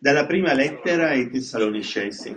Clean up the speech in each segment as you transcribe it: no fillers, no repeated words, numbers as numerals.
Dalla prima lettera ai Tessalonicesi.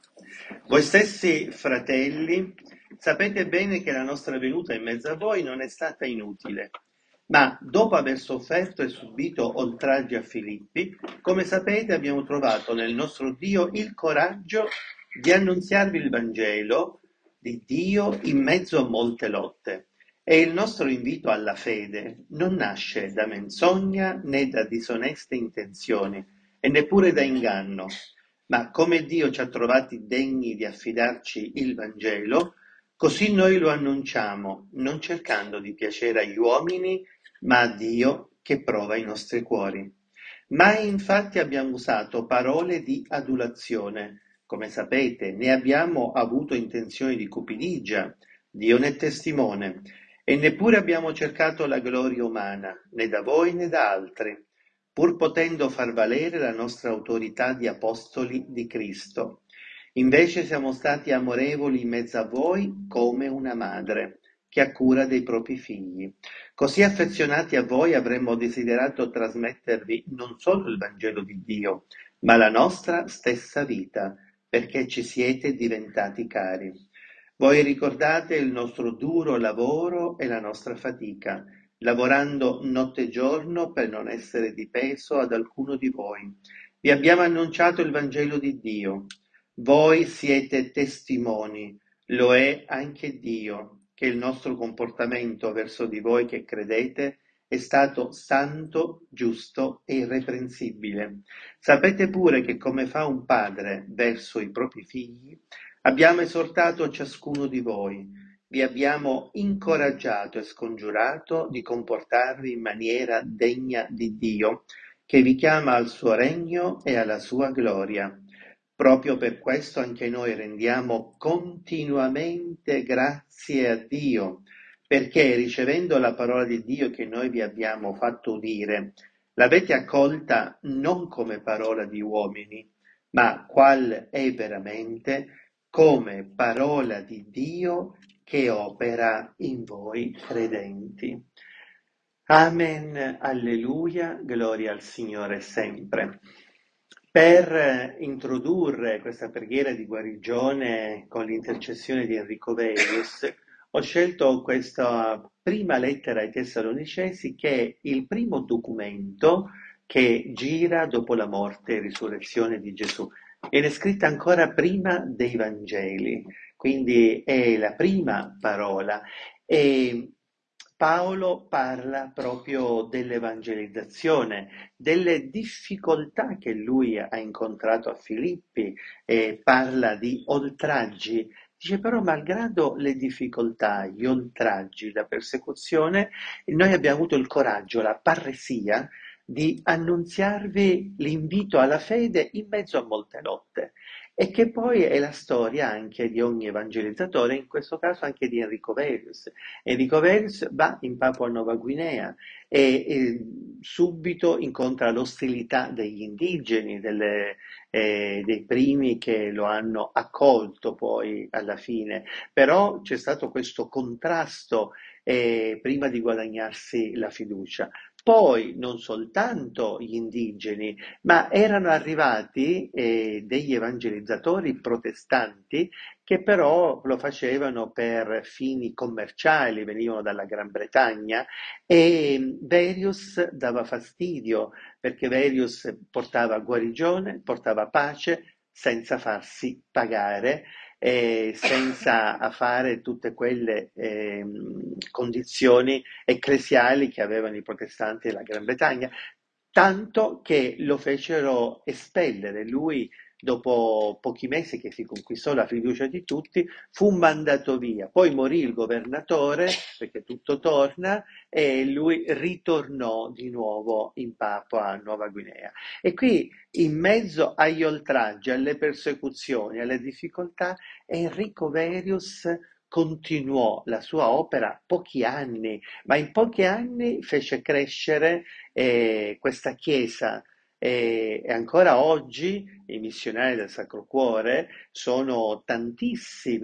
Voi stessi, fratelli, sapete bene che la nostra venuta in mezzo a voi non è stata inutile, ma dopo aver sofferto e subito oltraggi a Filippi, come sapete abbiamo trovato nel nostro Dio il coraggio di annunziarvi il Vangelo di Dio in mezzo a molte lotte. E il nostro invito alla fede non nasce da menzogna né da disoneste intenzioni e neppure da inganno, ma come Dio ci ha trovati degni di affidarci il Vangelo, così noi lo annunciamo, non cercando di piacere agli uomini, ma a Dio che prova i nostri cuori. Mai infatti abbiamo usato parole di adulazione. Come sapete, né abbiamo avuto intenzioni di cupidigia, Dio ne è testimone, e neppure abbiamo cercato la gloria umana, né da voi né da altri, pur potendo far valere la nostra autorità di apostoli di Cristo. Invece siamo stati amorevoli in mezzo a voi come una madre che ha cura dei propri figli. Così affezionati a voi avremmo desiderato trasmettervi non solo il Vangelo di Dio, ma la nostra stessa vita, perché ci siete diventati cari. Voi ricordate il nostro duro lavoro e la nostra fatica, lavorando notte e giorno per non essere di peso ad alcuno di voi. Vi abbiamo annunciato il Vangelo di Dio. Voi siete testimoni, lo è anche Dio, che il nostro comportamento verso di voi che credete è stato santo, giusto e irreprensibile. Sapete pure che come fa un padre verso i propri figli, abbiamo esortato ciascuno di voi, vi abbiamo incoraggiato e scongiurato di comportarvi in maniera degna di Dio, che vi chiama al suo regno e alla sua gloria. Proprio per questo anche noi rendiamo continuamente grazie a Dio, perché ricevendo la parola di Dio che noi vi abbiamo fatto udire, l'avete accolta non come parola di uomini, ma qual è veramente come parola di Dio che opera in voi credenti. Amen, alleluia, gloria al Signore sempre. Per introdurre questa preghiera di guarigione con l'intercessione di Enrico Velius, ho scelto questa prima lettera ai Tessalonicesi, che è il primo documento che gira dopo la morte e risurrezione di Gesù. Viene scritta ancora prima dei Vangeli, quindi è la prima parola. E Paolo parla proprio dell'evangelizzazione, delle difficoltà che lui ha incontrato a Filippi, e parla di oltraggi. Dice però, malgrado le difficoltà, gli oltraggi, la persecuzione, noi abbiamo avuto il coraggio, la parresia di annunziarvi l'invito alla fede in mezzo a molte lotte. E che poi è la storia anche di ogni evangelizzatore, in questo caso anche di Enrico Velius. Enrico Velius va in Papua Nuova Guinea e subito incontra l'ostilità degli indigeni, dei primi che lo hanno accolto poi alla fine, però c'è stato questo contrasto prima di guadagnarsi la fiducia. Poi non soltanto gli indigeni, ma erano arrivati degli evangelizzatori protestanti che però lo facevano per fini commerciali, venivano dalla Gran Bretagna, e Verius dava fastidio perché Verius portava guarigione, portava pace senza farsi pagare, senza fare tutte quelle condizioni ecclesiali che avevano i protestanti della Gran Bretagna, tanto che lo fecero espellere. Lui, dopo pochi mesi che si conquistò la fiducia di tutti, fu mandato via. Poi morì il governatore, perché tutto torna, e lui ritornò di nuovo in Papua Nuova Guinea. E qui, in mezzo agli oltraggi, alle persecuzioni, alle difficoltà, Enrico Verius continuò la sua opera pochi anni, ma in pochi anni fece crescere questa chiesa. E ancora oggi i missionari del Sacro Cuore sono tantissimi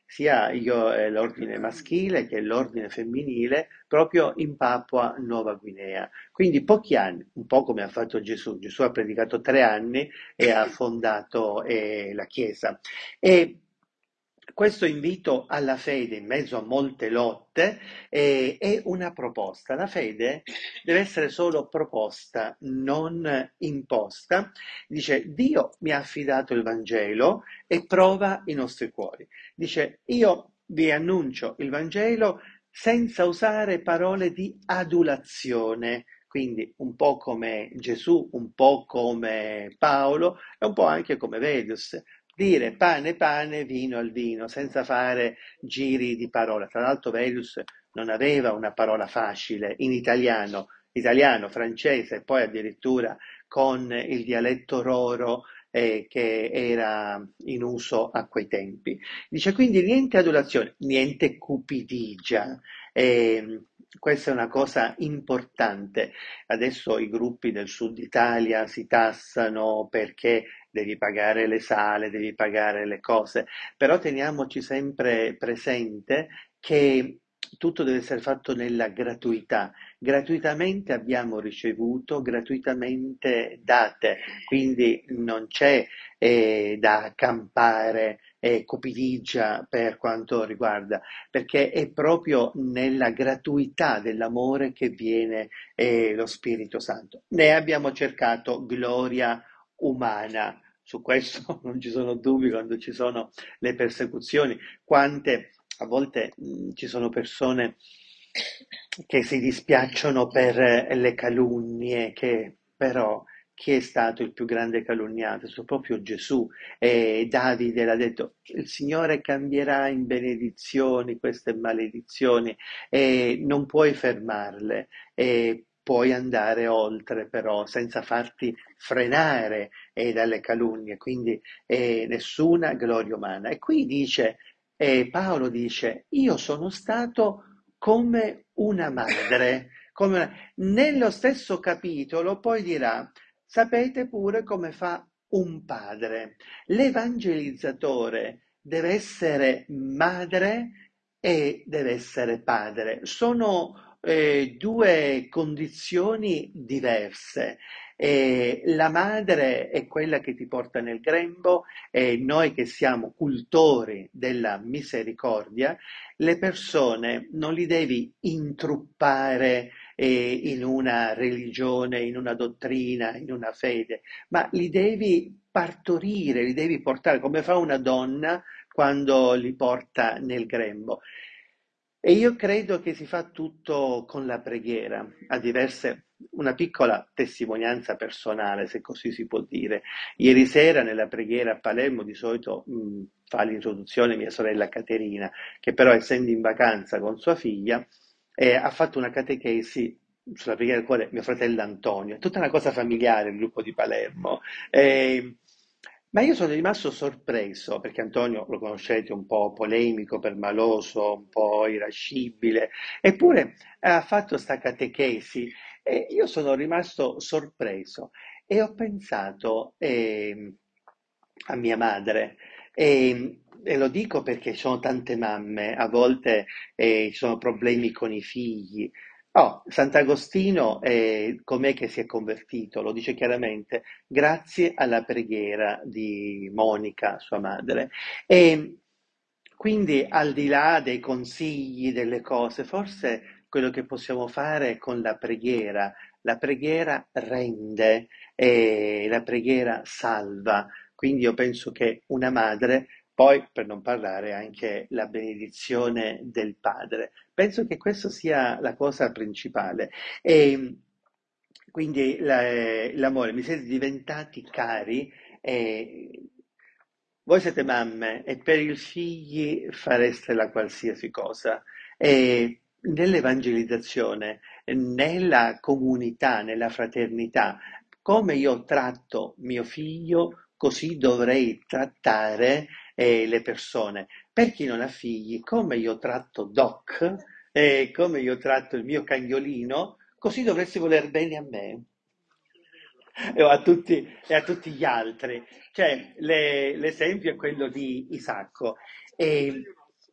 sia io, l'ordine maschile che l'ordine femminile, proprio in Papua Nuova Guinea. Quindi pochi anni, un po' come ha fatto Gesù. Gesù ha predicato 3 anni e ha fondato la Chiesa. E questo invito alla fede in mezzo a molte lotte è una proposta. La fede deve essere solo proposta, non imposta. Dice, Dio mi ha affidato il Vangelo e prova i nostri cuori. Dice, io vi annuncio il Vangelo senza usare parole di adulazione. Quindi un po' come Gesù, un po' come Paolo e un po' anche come Vedius. Dire pane pane, vino al vino, senza fare giri di parola. Tra l'altro Velius non aveva una parola facile in italiano, italiano, francese e poi addirittura con il dialetto roro che era in uso a quei tempi. Dice quindi niente adulazione, niente cupidigia. Eh, Questa è una cosa importante. Adesso i gruppi del sud Italia si tassano perché devi pagare le sale, devi pagare le cose, però teniamoci sempre presente che tutto deve essere fatto nella gratuità. Gratuitamente abbiamo ricevuto, gratuitamente date, quindi non c'è da campare cupidigia per quanto riguarda, perché è proprio nella gratuità dell'amore che viene lo Spirito Santo. Ne abbiamo cercato gloria umana. Su questo non ci sono dubbi quando ci sono le persecuzioni. Quante a volte ci sono persone che si dispiacciono per le calunnie, che però chi è stato il più grande calunniato? È stato proprio Gesù. E Davide l'ha detto, il Signore cambierà in benedizioni queste maledizioni e non puoi fermarle. E puoi andare oltre però senza farti frenare dalle calunnie, quindi nessuna gloria umana. E qui dice, Paolo dice, io sono stato come una madre. Nello stesso capitolo poi dirà, sapete pure come fa un padre. L'evangelizzatore deve essere madre e deve essere padre. Sono due condizioni diverse. La madre è quella che ti porta nel grembo e noi che siamo cultori della misericordia, le persone non li devi intruppare in una religione, in una dottrina, in una fede, ma li devi partorire, li devi portare come fa una donna quando li porta nel grembo. E io credo che si fa tutto con la preghiera, una piccola testimonianza personale, se così si può dire. Ieri sera nella preghiera a Palermo di solito fa l'introduzione mia sorella Caterina, che però essendo in vacanza con sua figlia ha fatto una catechesi sulla preghiera del cuore mio fratello Antonio. È tutta una cosa familiare il gruppo di Palermo. Eh, ma io sono rimasto sorpreso perché Antonio lo conoscete, un po' polemico, permaloso, un po' irascibile, eppure ha fatto sta catechesi e io sono rimasto sorpreso e ho pensato a mia madre e lo dico perché ci sono tante mamme, a volte ci sono problemi con i figli. Oh, Sant'Agostino, com'è che si è convertito? Lo dice chiaramente, grazie alla preghiera di Monica, sua madre. E quindi, al di là dei consigli, delle cose, forse quello che possiamo fare con la preghiera rende e la preghiera salva. Quindi io penso che una madre, poi per non parlare anche la benedizione del padre, penso che questa sia la cosa principale. E quindi l'amore, mi siete diventati cari e voi siete mamme e per i figli fareste la qualsiasi cosa. E nell'evangelizzazione, nella comunità, nella fraternità, come io tratto mio figlio, così dovrei trattare le persone. Per chi non ha figli, come io tratto Doc, come io tratto il mio cagnolino, così dovresti voler bene a me e a tutti gli altri. Cioè, l'esempio è quello di Isacco. E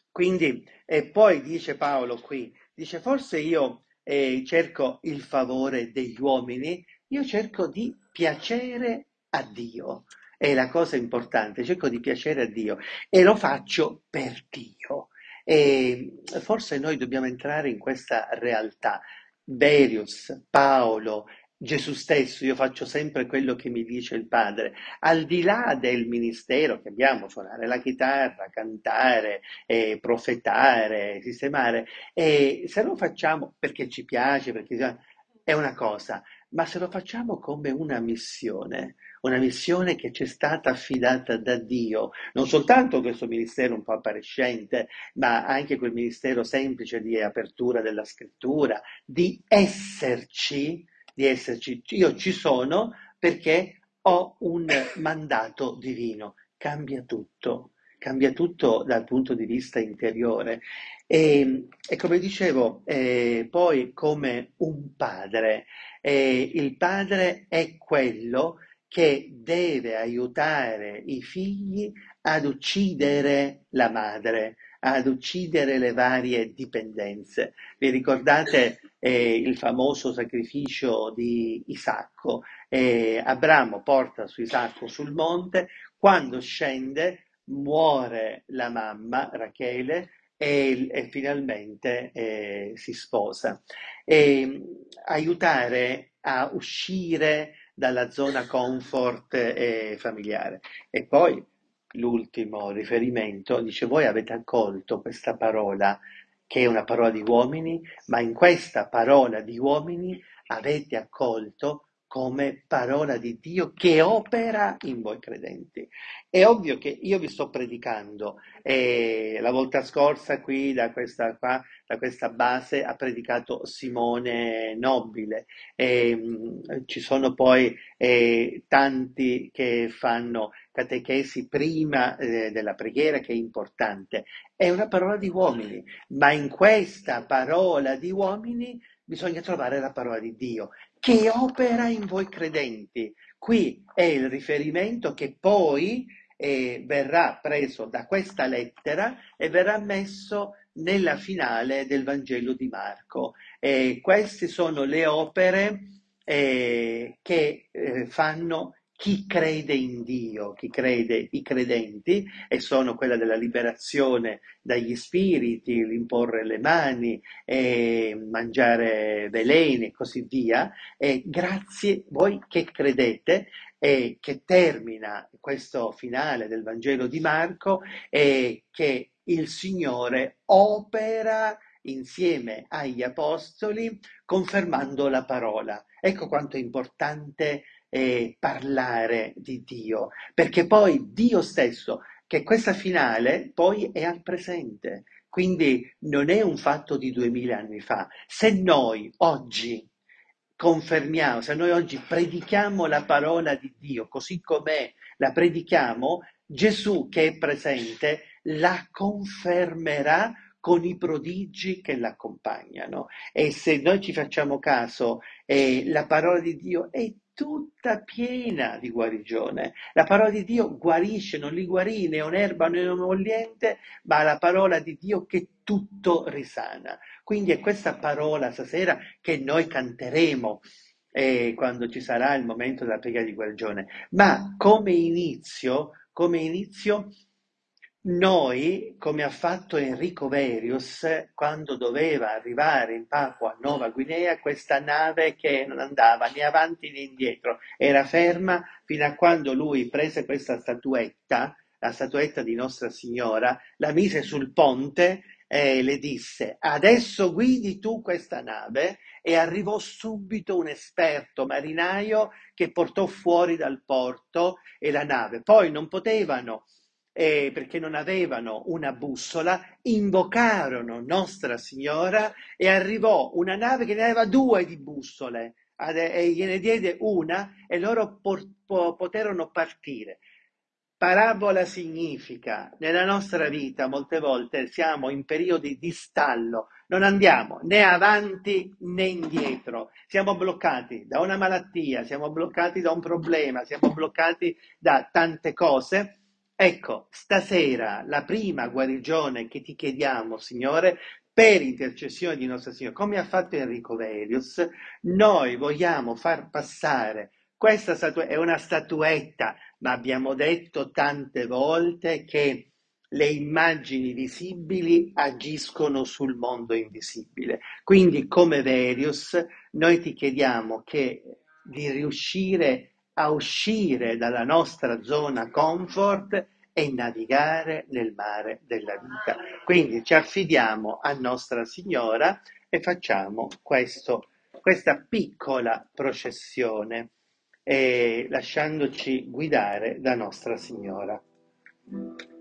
Quindi, e poi dice Paolo qui, dice forse io cerco il favore degli uomini, io cerco di piacere a Dio, è la cosa importante, cerco di piacere a Dio e lo faccio per Dio. E forse noi dobbiamo entrare in questa realtà. Berius, Paolo, Gesù stesso, io faccio sempre quello che mi dice il Padre, al di là del ministero che abbiamo, suonare la chitarra, cantare, profetare, sistemare, e se lo facciamo perché ci piace, è una cosa, ma se lo facciamo come una missione che ci è stata affidata da Dio, non soltanto questo ministero un po' appariscente, ma anche quel ministero semplice di apertura della scrittura, di esserci, io ci sono perché ho un mandato divino, cambia tutto dal punto di vista interiore. E come dicevo, poi come un padre, il padre è quello che deve aiutare i figli ad uccidere la madre, ad uccidere le varie dipendenze. Vi ricordate il famoso sacrificio di Isacco? Abramo porta su Isacco sul monte, quando scende muore la mamma Rachele e finalmente si sposa. E, aiutare a uscire dalla zona comfort familiare. E poi l'ultimo riferimento dice: voi avete accolto questa parola che è una parola di uomini, ma in questa parola di uomini avete accolto come parola di Dio che opera in voi credenti. È ovvio che io vi sto predicando, la volta scorsa qui da questa base ha predicato Simone Nobile, ci sono poi tanti che fanno catechesi prima della preghiera, che è importante. È una parola di uomini, ma in questa parola di uomini bisogna trovare la parola di Dio che opera in voi credenti. Qui è il riferimento che poi verrà preso da questa lettera e verrà messo nella finale del Vangelo di Marco. Queste sono le opere che fanno chi crede in Dio, chi crede, i credenti, e sono quella della liberazione dagli spiriti, l'imporre le mani, mangiare veleni e così via. E grazie voi che credete, e che termina questo finale del Vangelo di Marco, e che il Signore opera insieme agli apostoli confermando la parola. Ecco quanto è importante parlare di Dio, perché poi Dio stesso, che questa finale poi è al presente, quindi non è un fatto di 2000 anni fa. Se noi oggi confermiamo, se noi oggi predichiamo la parola di Dio così com'è, la predichiamo, Gesù che è presente la confermerà con i prodigi che l'accompagnano. E se noi ci facciamo caso, la parola di Dio è tutta piena di guarigione. La parola di Dio guarisce, non li guarì né un'erba né un oliente, ma la parola di Dio che tutto risana. Quindi è questa parola stasera che noi canteremo quando ci sarà il momento della preghiera di guarigione. Ma come inizio, noi, come ha fatto Enrico Verius, quando doveva arrivare in Papua Nuova Guinea, questa nave che non andava né avanti né indietro, era ferma fino a quando lui prese questa statuetta, la statuetta di Nostra Signora, la mise sul ponte e le disse: adesso guidi tu questa nave, e arrivò subito un esperto marinaio che portò fuori dal porto e la nave. Poi non potevano, perché non avevano una bussola, invocarono Nostra Signora e arrivò una nave che ne aveva due di bussole, e gliene diede una e loro poterono partire. Parabola significa, nella nostra vita molte volte siamo in periodi di stallo, non andiamo né avanti né indietro, siamo bloccati da una malattia, siamo bloccati da un problema, siamo bloccati da tante cose, Ecco, stasera la prima guarigione che ti chiediamo, Signore, per intercessione di Nostra Signora, come ha fatto Enrico Velius, noi vogliamo far passare questa statuetta, è una statuetta, ma abbiamo detto tante volte che le immagini visibili agiscono sul mondo invisibile. Quindi, come Velius, noi ti chiediamo di riuscire a uscire dalla nostra zona comfort e navigare nel mare della vita. Quindi ci affidiamo a Nostra Signora e facciamo questa piccola processione, lasciandoci guidare da Nostra Signora.